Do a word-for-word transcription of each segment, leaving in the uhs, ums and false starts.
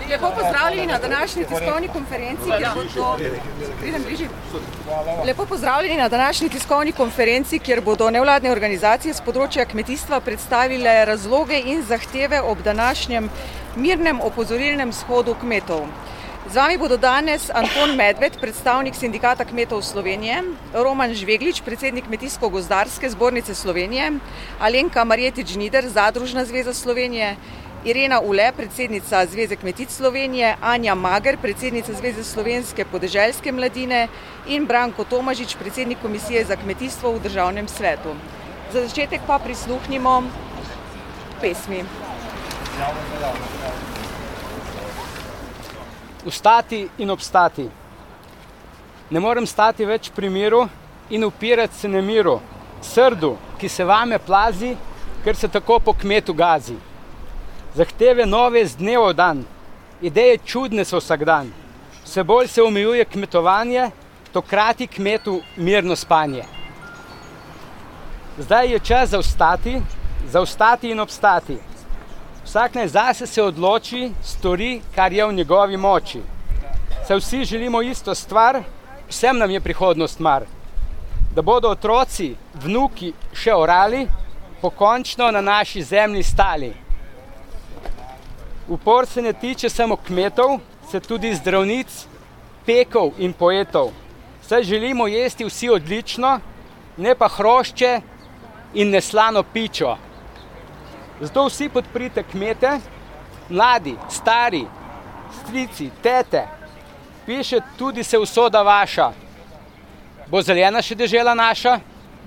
Lepo pozdravljeni na današnji tiskovni konferenci, kjer bodo, Lepo pozdravljeni na današnji tiskovni konferenci, kjer bodo nevladne organizacije z področja kmetijstva predstavile razloge in zahteve ob današnjem mirnem opozorilnem shodu kmetov. Z vami bodo danes Anton Medved, predstavnik Sindikata kmetov Slovenije, Roman Žveglič, predsednik Kmetijsko-gozdarske zbornice Slovenije, Alenka Marjetič-Žnider, Zadružna zveza Slovenije, Irena Ule, predsednica Zveze kmetic Slovenije, Anja Mager, predsednica Zveze slovenske podeželske mladine in Branko Tomažič, predsednik Komisije za kmetijstvo v Državnem svetu. Za začetek pa prisluhnimo pesmi. Vstati in obstati. Ne morem stati več pri miru in upirati se nemiru, srdu, ki se vame plazi, ker se tako po kmetu gazi. Zahteve nove z dneva v dan, ideje čudne so vsak dan. Vse bolj se omejuje kmetovanje, to krati kmetu mirno spanje. Zdaj je čas za vstati, za vstati in obstati. Vsak naj zase se odloči, stori, kar je v njegovi moči. Saj vsi želimo isto stvar, vsem nam je prihodnost mar. Da bodo otroci, vnuki še orali, pokončno na naši zemlji stali. Upor se ne tiče samo kmetov, se tudi zdravnic, pekov in poetov. Saj želimo jesti vsi odlično, ne pa hrošče in neslano pičo. Zato vsi podprite kmete, mladi, stari, strici, tete. Piše tudi se usoda vaša. Bo zelena še dežela naša?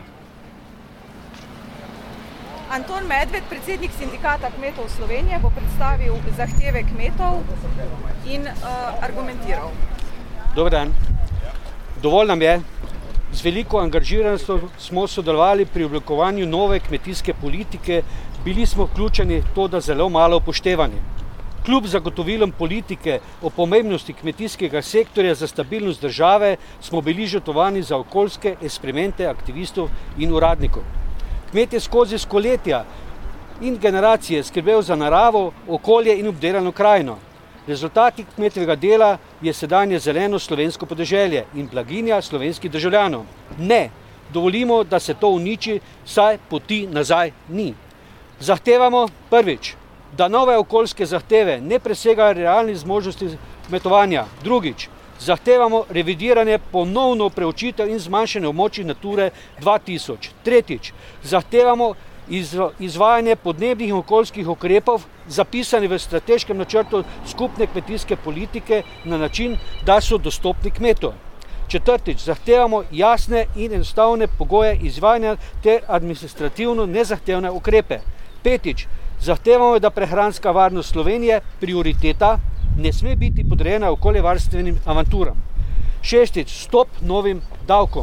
Anton Medved, predsednik Sindikata kmetov Slovenije, bo predstavil zahteve kmetov in uh, argumentiral. Dober dan. Dovolj nam je. Z veliko angažiranostjo smo sodelovali pri oblikovanju nove kmetijske politike, bili smo vključeni to, da zelo malo upoštevani. Kljub zagotovilom politike o pomembnosti kmetijskega sektorja za stabilnost države smo bili žrtvovani za okoljske eksperimente aktivistov in uradnikov. Kmet je skozi stoletja in generacije skrbel za naravo, okolje in obdelano krajino. Rezultati kmetovega dela je sedanje zeleno slovensko podeželje in blaginja slovenskih državljanov. Ne, dovolimo, da se to uniči, saj poti nazaj ni. Zahtevamo prvič, da nove okoljske zahteve ne presegajo realnih zmožnosti kmetovanja. Drugič, zahtevamo revidiranje, ponovno preučitev in zmanjšanje območij Nature dva tisoč. Tretjič, zahtevamo izvajanje podnebnih in okoljskih ukrepov, zapisani v strateškem načrtu skupne kmetijske politike na način, da so dostopni kmetom. Četrtič, zahtevamo jasne in enostavne pogoje izvajanja ter administrativno nezahtevne ukrepe. Petič, zahtevamo, da prehranska varnost Slovenije, prioriteta, ne sme biti podrejena okoljevarstvenim avanturam. Šestič, stop novim davkom.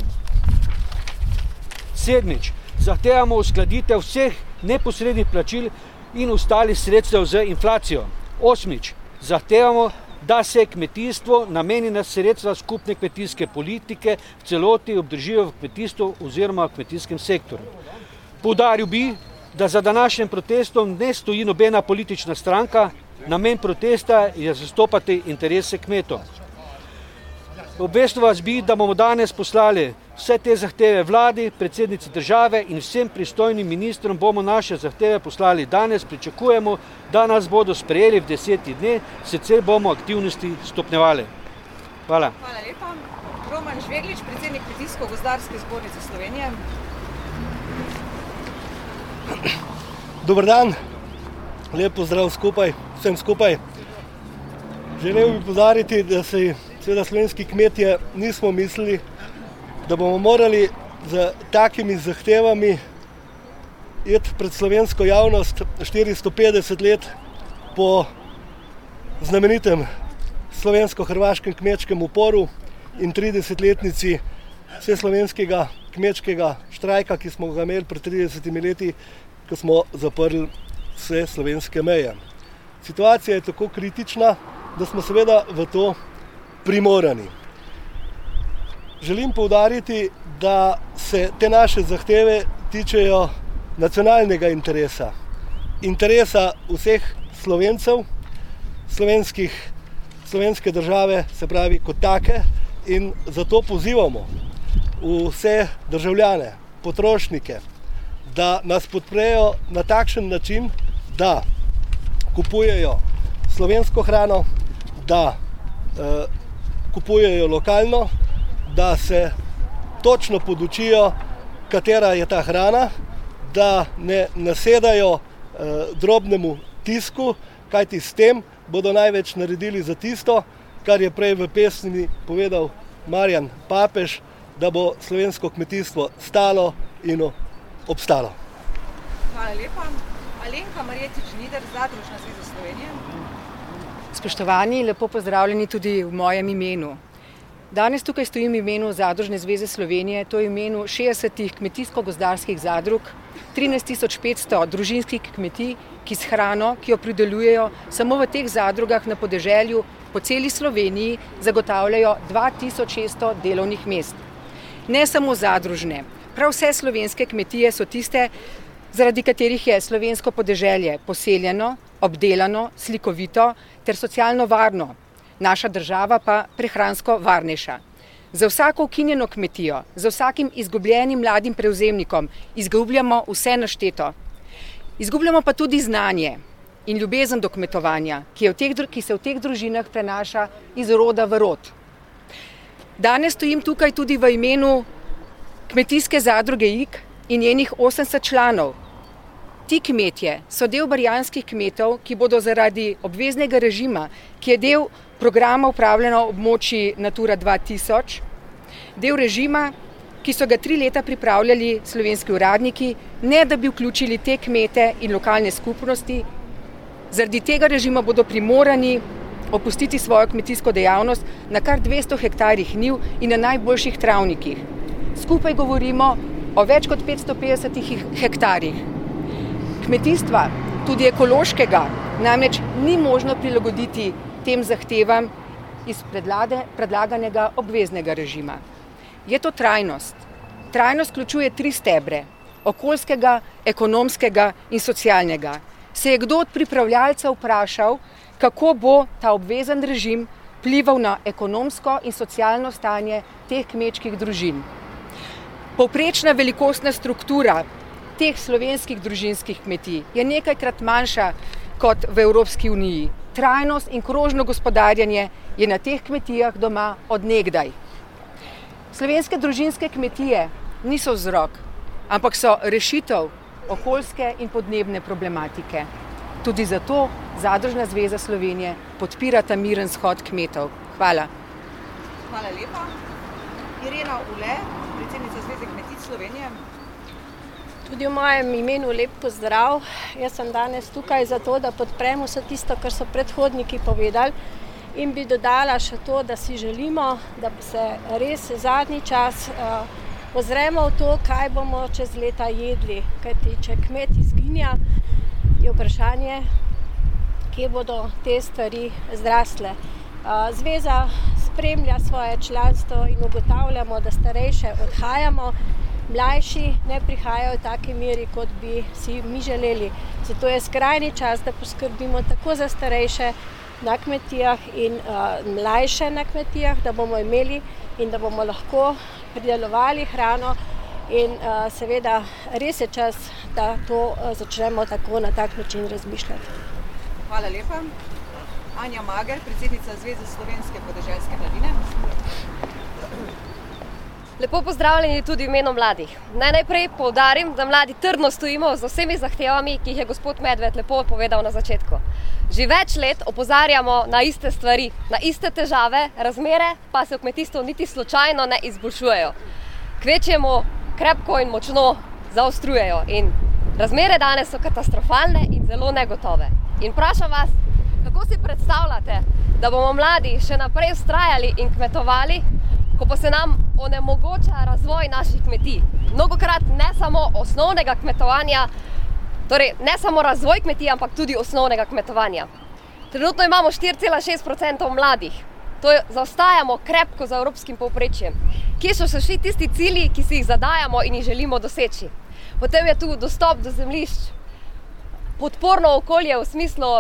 Sedmič, zahtevamo uskladitev vseh neposrednih plačil in ostalih sredstev z inflacijo. Osmič, zahtevamo, da se kmetijstvo namenjena sredstva skupne kmetijske politike v celoti obdržijo v kmetijstvu oziroma v kmetijskem sektorju. Poudaril bi, da za današnjim protestom ne stoji nobena politična stranka, namen protesta je zastopati interese kmetov. Obvestil vas bi, da bomo danes poslali vse te zahteve vladi, predsednici države in vsem pristojnim ministrom bomo naše zahteve poslali danes. Pričakujemo, da nas bodo sprejeli v desetih dneh, sicer bomo aktivnosti stopnjevali. Hvala. Hvala lepa. Roman Žveglič, predsednik Kmetijsko-gozdarske zbornice Slovenije. Dober dan, lep pozdrav skupaj, vsem skupaj. Želel bi poudariti, da se seveda slovenski kmetje nismo mislili, da bomo morali z takimi zahtevami iti pred slovensko javnost štiristo petdeset let po znamenitem slovensko-hrvaškem kmečkem uporu in tridesetletnici vseslovenskega kmečkega štrajka, ki smo ga imeli pred tridesetimi leti, ko smo zaprli vse slovenske meje. Situacija je tako kritična, da smo seveda v to primorani. Želim poudariti, da se te naše zahteve tičejo nacionalnega interesa, interesa vseh Slovencev, slovenskih, slovenske države, se pravi kot take, in zato pozivamo vse državljane, potrošnike, da nas podprejo na takšen način, da kupujejo slovensko hrano, da eh, kupujejo lokalno, da se točno podučijo, katera je ta hrana, da ne nasedajo eh, drobnemu tisku, kajti s tem bodo največ naredili za tisto, kar je prej v pesmi povedal Marjan Papež, da bo slovensko kmetijstvo stalo in obstalo. Hvala lepa. Alenka Marjetič-Nider, Zadružna zveza Slovenije. Spoštovani, lepo pozdravljeni tudi v mojem imenu. Danes tukaj stojim v imenu Zadružne zveze Slovenije, to je v imenu šestdesetih kmetijsko-gozdarskih zadrug, trinajst tisoč petsto družinskih kmetij, ki s hrano, ki jo pridelujejo, samo v teh zadrugah na podeželju po celi Sloveniji zagotavljajo dva tisoč šeststo delovnih mest. Ne samo zadružne, prav vse slovenske kmetije so tiste, zaradi katerih je slovensko podeželje poseljeno, obdelano, slikovito ter socialno varno, naša država pa prehransko varnejša. Za vsako ukinjeno kmetijo, za vsakim izgubljenim mladim prevzemnikom izgubljamo vse našteto. Izgubljamo pa tudi znanje in ljubezen do kmetovanja, ki, je v teh, ki se v teh družinah prenaša iz roda v rod. Danes stojim tukaj tudi v imenu kmetijske zadruge Ig in njenih osemdeset članov. Ti kmetje so del barjanskih kmetov, ki bodo zaradi obveznega režima, ki je del programa upravljanja območij Natura dva tisoč, del režima, ki so ga tri leta pripravljali slovenski uradniki, ne da bi vključili te kmete in lokalne skupnosti. Zaradi tega režima bodo primorani opustiti svojo kmetijsko dejavnost na kar dvesto hektarjih njiv in na najboljših travnikih. Skupaj govorimo o več kot petsto petdesetih hektarjih. Kmetijstva, tudi ekološkega, namreč ni možno prilagoditi tem zahtevam iz predlade, predlaganega obveznega režima. Je to trajnost. Trajnost vključuje tri stebre, okoljskega, ekonomskega in socialnega. Se je kdo od pripravljalcev vprašal, kako bo ta obvezen režim vplival na ekonomsko in socialno stanje teh kmečkih družin? Povprečna velikostna struktura teh slovenskih družinskih kmetij je nekajkrat manjša kot v Evropski uniji. Trajnost in krožno gospodarjenje je na teh kmetijah doma od nekdaj. Slovenske družinske kmetije niso vzrok, ampak so rešitev okoljske in podnebne problematike. Tudi zato Zadružna zveza Slovenije podpira ta miren shod kmetov. Hvala. Hvala lepa. Irena Ule, predsednica Zveze kmetic Slovenije. Tudi v mojem imenu lep pozdrav. Jaz sem danes tukaj zato, da podprem vse tisto, kar so predhodniki povedali, in bi dodala še to, da si želimo, da se res zadnji čas uh, ozremo v to, kaj bomo čez leta jedli. Kajti, če kmet izginja, je vprašanje, kje bodo te stvari zrastle. Uh, Zveza spremlja svoje članstvo in ugotavljamo, da starejše odhajamo, mlajši ne prihajajo v taki meri, kot bi si mi želeli. Zato je skrajni čas, da poskrbimo tako za starejše na kmetijah in uh, mlajše na kmetijah, da bomo imeli in da bomo lahko pridelovali hrano in uh, seveda res je čas, da to uh, začnemo tako na tak način razmišljati. Hvala lepa. Anja Mager, predsednica Zveze slovenske podeželske mladine. Lepo pozdravljeni tudi v imenu mladih. Naj najprej poudarim, da mladi trdno stojimo z vsemi zahtevami, ki jih je gospod Medved lepo povedal na začetku. Že več let opozarjamo na iste stvari, na iste težave, razmere pa se v kmetijstvu niti slučajno ne izboljšujejo. Kvečjemu krepko in močno zaostrujejo in razmere danes so katastrofalne in zelo negotove. In vprašam vas, kako si predstavljate, da bomo mladi še naprej vztrajali in kmetovali, ko pa se nam onemogoča razvoj naših kmetij. Mnogokrat ne samo osnovnega kmetovanja, torej ne samo razvoj kmetij, ampak tudi osnovnega kmetovanja. Trenutno imamo štiri cela šest procenta mladih. To je, zaostajamo krepko za evropskim povprečjem. Kje so še šli tisti cilji, ki si jih zadajamo in jih želimo doseči? Potem je tu dostop do zemljišč, podporno okolje v smislu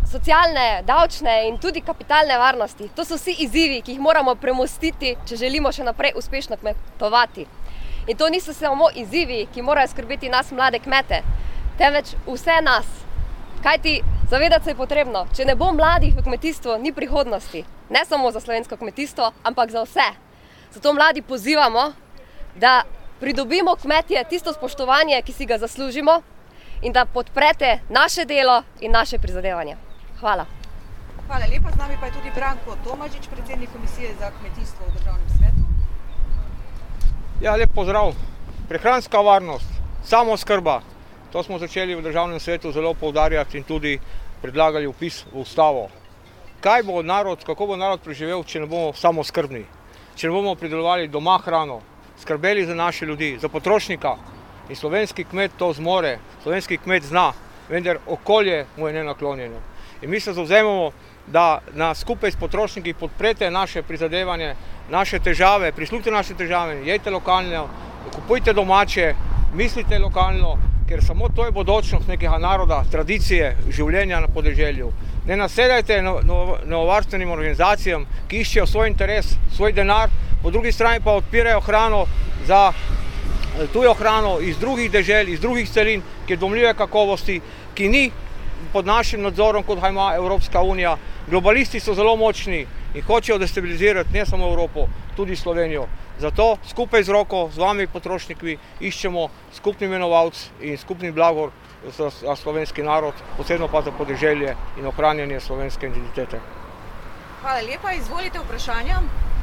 socialne, davčne in tudi kapitalne varnosti. To so vsi izzivi, ki jih moramo premostiti, če želimo še naprej uspešno kmetovati. In to niso samo izzivi, ki morajo skrbeti nas mlade kmete, temveč vse nas. Kajti zavedati se je potrebno, če ne bo mladih v kmetijstvu, ni prihodnosti. Ne samo za slovensko kmetijstvo, ampak za vse. Zato mladi pozivamo, da pridobimo kmetje tisto spoštovanje, ki si ga zaslužimo in da podprete naše delo in naše prizadevanja. Hvala. Hvala lepa, z nami pa je tudi Branko Tomažič, predsednik Komisije za kmetijstvo v Državnem svetu. Ja, lep pozdrav. Prehranska varnost, samooskrba, to smo začeli v Državnem svetu zelo poudarjati in tudi predlagali vpis v ustavo. Kaj bo narod, kako bo narod preživel, če ne bomo samooskrbni, če ne bomo pridelovali doma hrano, skrbeli za naše ljudi, za potrošnika. In slovenski kmet to zmore, slovenski kmet zna, vendar okolje mu je nenaklonjeno. In mi se zavzemamo, da nas skupaj s potrošniki podprete naše prizadevanje, naše težave, prisluhite naše težave, jejte lokalno, kupujte domače, mislite lokalno, ker samo to je bodočnost nekega naroda, tradicije, življenja na podeželju. Ne nasedajte novovarstvenim organizacijam, ki iščejo svoj interes, svoj denar, po drugi strani pa odpirajo hrano za tujo hrano iz drugih dežel, iz drugih celin, ki je domljive kakovosti, ki ni pod našim nadzorom, kot ga ima Evropska unija. Globalisti so zelo močni in hočejo destabilizirati ne samo Evropo, tudi Slovenijo. Zato skupaj z roko, z vami potrošniki, iščemo skupni imenovalec in skupni blagor za slovenski narod, posebno pa za podeželje in ohranjanje slovenske identitete. Hvala lepa, izvolite vprašanja.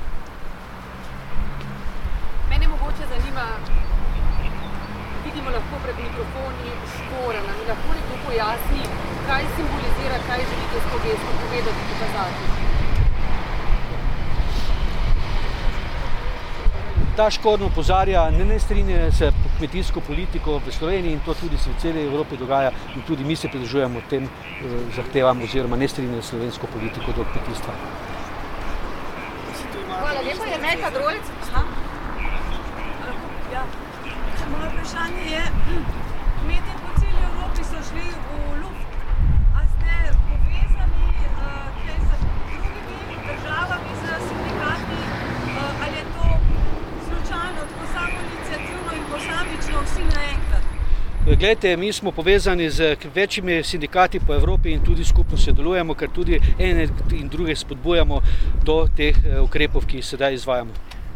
Mene mogoče zanima, vidimo lahko pred mikrofoni škora, nam lahko nekdo pojasni, kaj simbolizira, kaj želite s to gesto povedati, pokazati. Ta škorn opozarja na nestrinjanje s kmetijsko politiko v Sloveniji in to tudi se v celi Evropi dogaja in tudi mi se pridružujemo tem zahtevam oziroma nestrinjanje slovensko politiko do kmetijstva. Hvala lepa, je Meta Drolec. Ja. Moje vprašanje je, kmetje po celi Evropi so šli v luft. A ste povezani kaj z drugimi državami, z sindikati, ali je to slučajno, tako samoiniciativno in posamično vsi naenkrat? Glejte, mi smo povezani z večjimi sindikati po Evropi in tudi skupno sodelujemo, ker tudi ene in druge spodbujamo do teh ukrepov, ki jih sedaj izvajamo.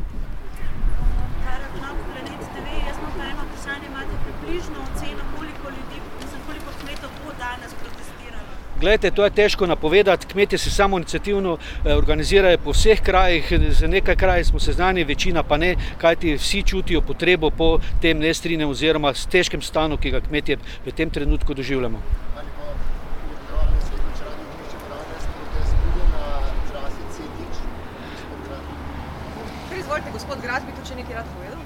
Glejte, to je težko napovedati, kmetje se samoiniciativno organizirajo po vseh krajih, z nekaj kraj smo seznani, večina pa ne, kajti vsi čutijo potrebo po tem nestrinjem oziroma s težkem stanju, ki ga kmetje v tem trenutku doživljamo. Izvolite, gospod Gras, bi to če nekaj rad povedal?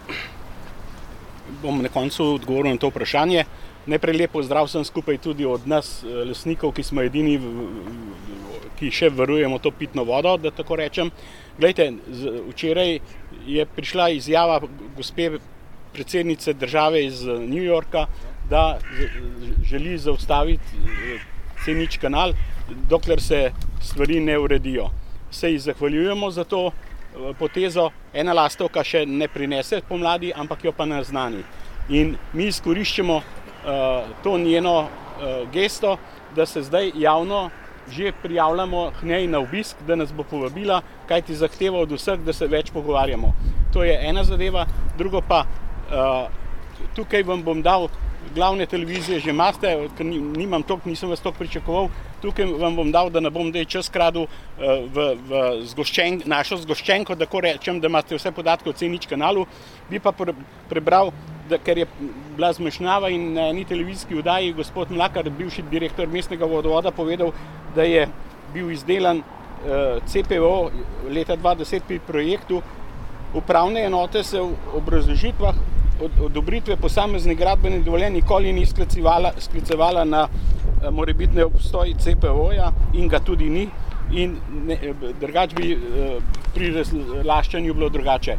Bom na koncu odgovoril na to vprašanje. Najprej lepo zdrav vsem skupaj tudi od nas, lesnikov, ki smo edini, ki še varujemo to pitno vodo, da tako rečem. Glejte, včeraj je prišla izjava gospe predsednice države iz New Yorka, da želi zaustaviti C nič kanal, dokler se stvari ne uredijo. Se ji zahvaljujemo za to potezo. Ena lastovka še ne prinese pomladi, ampak jo pa naznani. In mi izkoriščamo to njeno gesto, da se zdaj javno že prijavljamo k njej na obisk, da nas bo povabila, kaj ti zahteva od vseh, da se več pogovarjamo. To je ena zadeva, drugo pa tukaj vam bom dal glavne televizije, že imate, ker nimam toliko, nisem vas toliko pričakoval, tukaj vam bom dal, da ne bom daj čas kradil v, v zgoščen, našo zgoščenko, da rečem, da imate vse podatke o C nič kanalu, bi pa prebral, da, ker je bila zmešnjava in na eni televizijski oddaji gospod Mlakar, bivši direktor mestnega vodovoda, povedal, da je bil izdelan C P O leta dva tisoč deset pri projektu. Upravne enote se v obrazložitvah odobritve posameznih gradbenih dovoljenj nikoli ni sklicevala na morebitni obstoj C P O-ja in ga tudi ni. In drugač bi pri razlaščanju bilo drugače.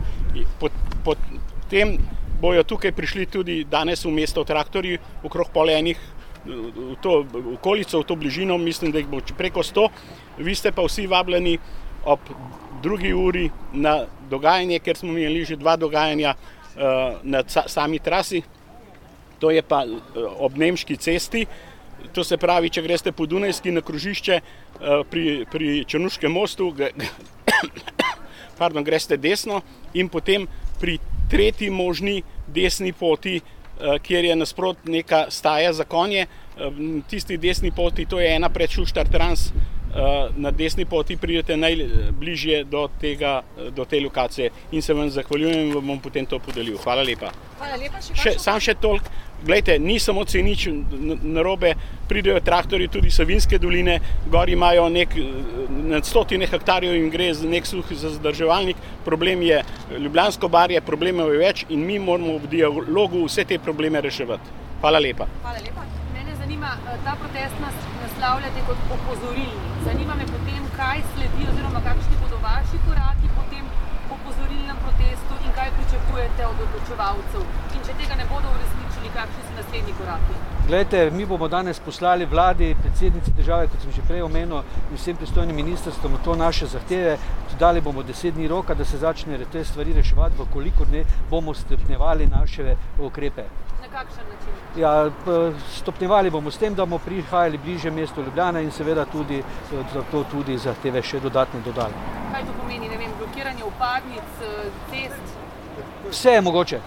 Potem bojo tukaj prišli tudi danes v mesto traktorji, okrog pol enih v to okolico, v to bližino, mislim, da jih bo preko sto. Vi ste pa vsi vabljeni ob drugi uri na dogajanje, ker smo imeli že dva dogajanja na sami trasi. To je pa ob Nemški cesti. To se pravi, če greste po Dunajski na krožišče pri, pri Črnuškem mostu, pardon, greste desno in potem pri tretji možni desni poti, kjer je nasprot neka staja za konje, tisti desni poti, to je ena pred Šuštar Trans, na desni poti pridete najbližje do, tega, do te lokacije in se vam zahvaljujem in vam bom potem to podelil. Hvala lepa. Hvala lepa. Še, sam še toliko, glejte, ni samo C nič narobe, pridejo traktori tudi Savinjske doline, gor imajo nek, nad stotine hektarjev in gre za nek suh zadrževalnik, problem je Ljubljansko barje, problemov je več in mi moramo v dialogu vse te probleme reševati. Hvala lepa. Hvala lepa. Mene zanima, ta protest nas naslavljate kot opozorilni. Zanima me potem, kaj sledi oziroma kakšni bodo vaši koraki po tem opozorilnem protestu in kaj pričakujete od odločevalcev. In če tega ne bodo uresničili, kakšni so naslednji koraki? Glejte, mi bomo danes poslali vladi, predsednici države, kot sem že prej omenil, in vsem pristojnim ministrstvom to naše zahteve. Dali bomo deset dni roka, da se začne te stvari reševati, vkolikor ne bomo stopnjevali naše ukrepe. Na kakšen način? Ja, stopnjevali bomo s tem, da bomo prihajali bliže mestu Ljubljana in seveda tudi zato tudi zahteve še dodatne dodali. Kaj to pomeni, ne vem, blokiranje vpadnic, cest? Vse je mogoče.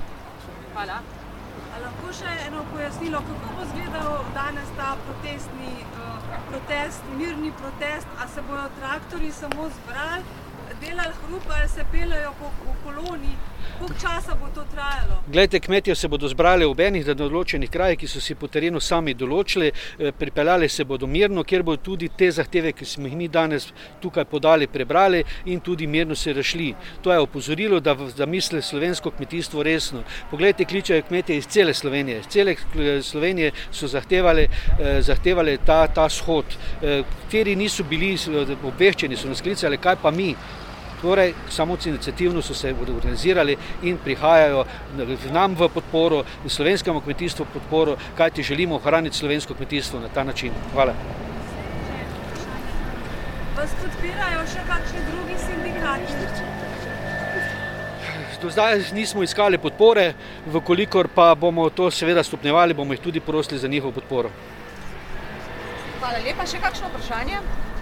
Hvala. A lahko še eno pojasnilo, kako bo izgledal danes ta protestni uh, protest, mirni protest, a se bojo traktorji samo zbrali, delali hrup ali se peljajo po, po koloni? Koliko časa bo to trajalo? Glejte, kmetje se bodo zbrali v enih določenih krajih, ki so si po terenu sami določili, pripeljali se bodo mirno, kjer bodo tudi te zahteve, ki smo jih mi danes tukaj podali, prebrali in tudi mirno se rešili. To je opozorilo, da, da misli slovensko kmetijstvo resno. Poglejte, kličejo kmetje iz cele Slovenije. Iz cele Slovenije so zahtevali, zahtevali ta, ta shod, kateri niso bili obveščeni, so nas klicali, kaj pa mi. Torej, samo iniciativno so se organizirali in prihajajo nam v podporo, slovenskemu kmetijstvu v podporo, kajti želimo ohraniti slovensko kmetijstvo na ta način. Hvala. Vas podpirajo še kakšni drugi sindikati? Do zdaj nismo iskali podpore, vkolikor pa bomo to seveda stopnjevali, bomo jih tudi prosili za njihovo podporo. Hvala lepa. Še kakšno vprašanje?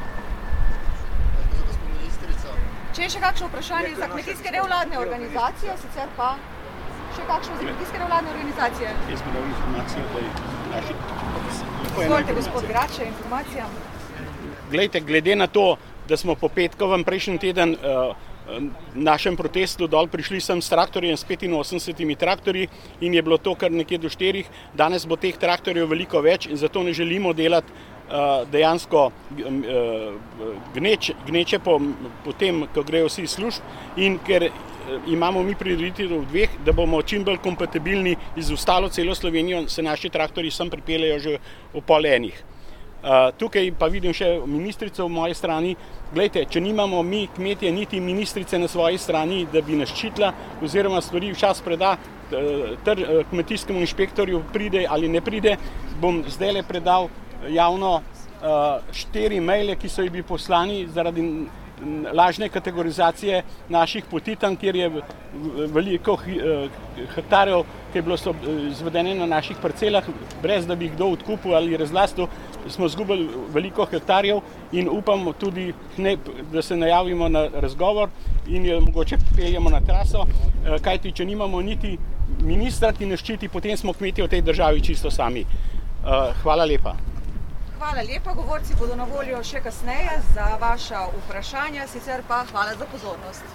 Če je še kakšno vprašanje za kmetijske nevladne organizacije, sicer pa še kakšno za kmetijske nevladne organizacije? Jaz bi dal informacijo, da je naši... Izvolite, gospod Grad, še informacija. Glejte, glede na to, da smo po petkovem prejšnji teden uh, našem protestu dol prišli sem s traktorjem, s petinosemdesetimi traktorji in je bilo to kar nekje do štirih, danes bo teh traktorjev veliko več in zato ne želimo delati dejansko gneče, gneče po, po tem, ko grejo vsi služb in ker imamo mi prioriteto v dveh, da bomo čim bolj kompatibilni iz ostalo celo Slovenijo, se naši traktorji sem pripeljajo že v pol enih. Tukaj pa vidim še ministrico v moji strani. Glejte, če nimamo mi kmetje niti ministrice na svoji strani, da bi nas ščitila oziroma stvari včas preda ter kmetijskemu inšpektorju pride ali ne pride, bom zdajle predal javno štiri maile, ki so jih bili poslani zaradi lažne kategorizacije naših potitanj, kjer je veliko hektarjev, ki je bilo izvedene na naših parcelah, brez da bi jih kdo odkupil ali razlastil, smo izgubili veliko hektarjev in upamo tudi, da se najavimo na razgovor in jo mogoče peljemo na traso, kajti če nimamo niti ministra, ki nas ščiti, potem smo kmetje v tej državi čisto sami. Hvala lepa. Hvala lepa, govorci bodo na voljo še kasneje za vaša vprašanja, sicer pa hvala za pozornost.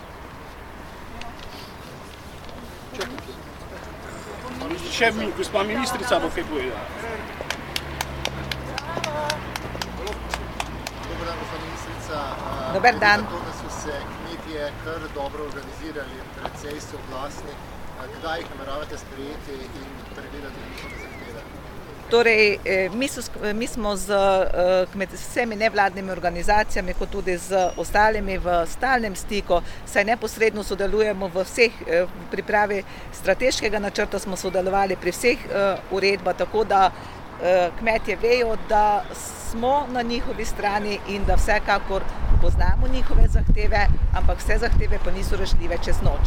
Še gospa ministrica bo kaj povedala. Dobar dan, gospa ministrica. Dobar dan. To, da so se kmetje kar dobro organizirali, precej soglasni, kdaj jih nameravate sprejeti in pregledati njihove zahteve? Torej, mi, so, mi smo z med vsemi nevladnimi organizacijami, kot tudi z ostalimi v stalnem stiku, saj neposredno sodelujemo v vseh pripravi strateškega načrta, smo sodelovali pri vseh uredbah, tako da kmetje vejo, da smo na njihovi strani in da vsekakor poznamo njihove zahteve, ampak vse zahteve pa niso rešljive čez noč.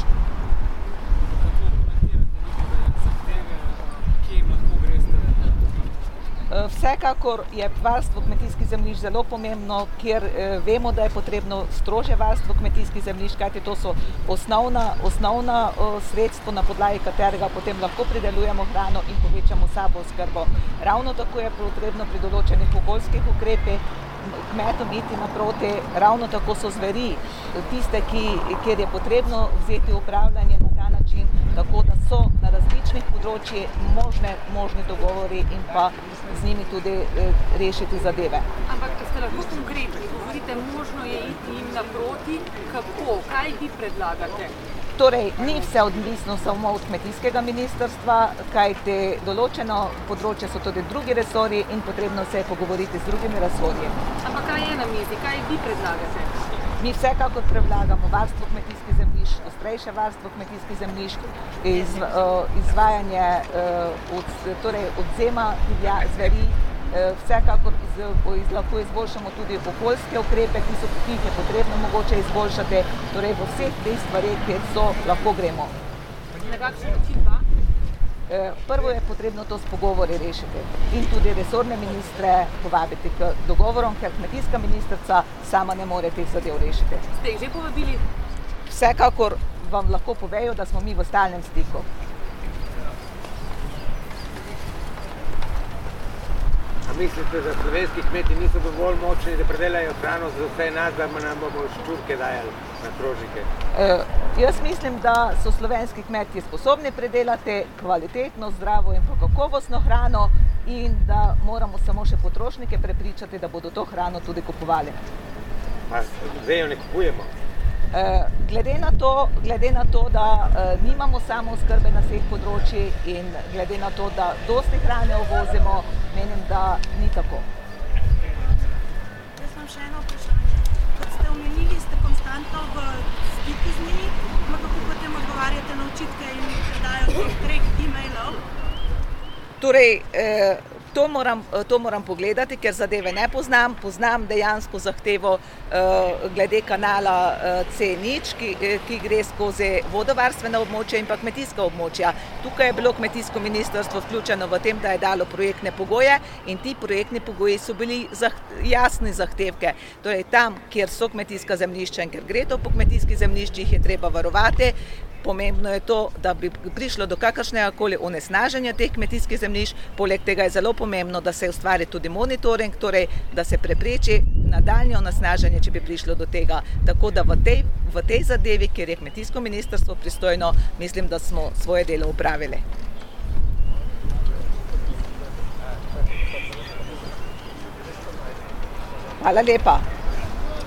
Vsekakor je varstvo kmetijskih zemljišč zelo pomembno, ker vemo, da je potrebno strožje varstvo kmetijskih zemljišč, kajti to so osnovna, osnovna sredstvo, na podlagi katerega potem lahko pridelujemo hrano in povečamo samooskrbo. Ravno tako je potrebno pri določenih okoljskih ukrepih kmetom iti naproti, ravno tako so zveri tiste, ki, kjer je potrebno vzeti upravljanje na ta način, tako da so na različnih področjih možne, možni dogovori in pa z njimi tudi eh, rešiti zadeve. Ampak ste lahko konkretni, govorite, možno je iti jim naproti, kako, kaj vi predlagate? Torej, ni vse odvisno samo od kmetijskega ministrstva, kajti določeno področje so tudi drugi resorji in potrebno se je pogovoriti z drugimi resorji. Ampak kaj je na mizi, kaj vi predlagate? Mi vsekakor predlagamo varstvo kmetijskih zemljišč, ostrejše varstvo kmetijskih zemljišč, iz, uh, izvajanje uh, od, torej odzema zveri, uh, vsekakor iz, iz, lahko izboljšamo tudi okoljske ukrepe, ki so ki jih je potrebno mogoče izboljšati, torej v vseh teh stvareh, kjer so, lahko gremo. Na kakšen način pa? Prvo je potrebno to s pogovori rešiti in tudi resorne ministre povabiti k dogovorom, ker kmetijska ministrica sama ne more teh zadev rešiti. Ste jih že povabili? Vsekakor vam lahko povejo, da smo mi v stalnem stiku. A mislite, da slovenski kmeti niso dovolj močni, da predelajo hrano za vse nas, da nam bomo ščurke dajali na krožnike? E, jaz mislim, da so slovenski kmetje sposobni predelati kvalitetno, zdravo in kakovostno hrano in da moramo samo še potrošnike prepričati, da bodo to hrano tudi kupovali. Pa zdaj jo ne kupujemo? Glede na to, glede na to, da nimamo samooskrbe na vseh področjih in glede na to, da dosti hrane uvozimo, menim, da ni tako. Jaz imam še eno vprašanje. Kot ste omenili, ste konstantno v stiku z njimi, ampak kako potem odgovarjate na očitke in predajo teh treh e-mailov? Torej, eh, To moram, to moram pogledati, ker zadeve ne poznam. Poznam dejansko zahtevo uh, glede kanala uh, C nič, ki, ki gre skozi vodovarstvena območja in pa kmetijska območja. Tukaj je bilo kmetijsko ministrstvo vključeno v tem, da je dalo projektne pogoje in ti projektni pogoji so bili zaht, jasni zahtevke. Torej tam, kjer so kmetijska zemljišča in ker gre to po kmetijskih zemljiščih, je treba varovati. Pomembno je to, da bi prišlo do kakršnega koli onesnaženja teh kmetijskih zemljišč. Poleg tega je zelo pomembno, da se ustvari tudi monitoring, torej da se prepreči nadaljnje onesnaženje, če bi prišlo do tega. Tako da v tej, v tej zadevi, kjer je kmetijsko ministrstvo pristojno, mislim, da smo svoje delo opravili. Hvala lepa.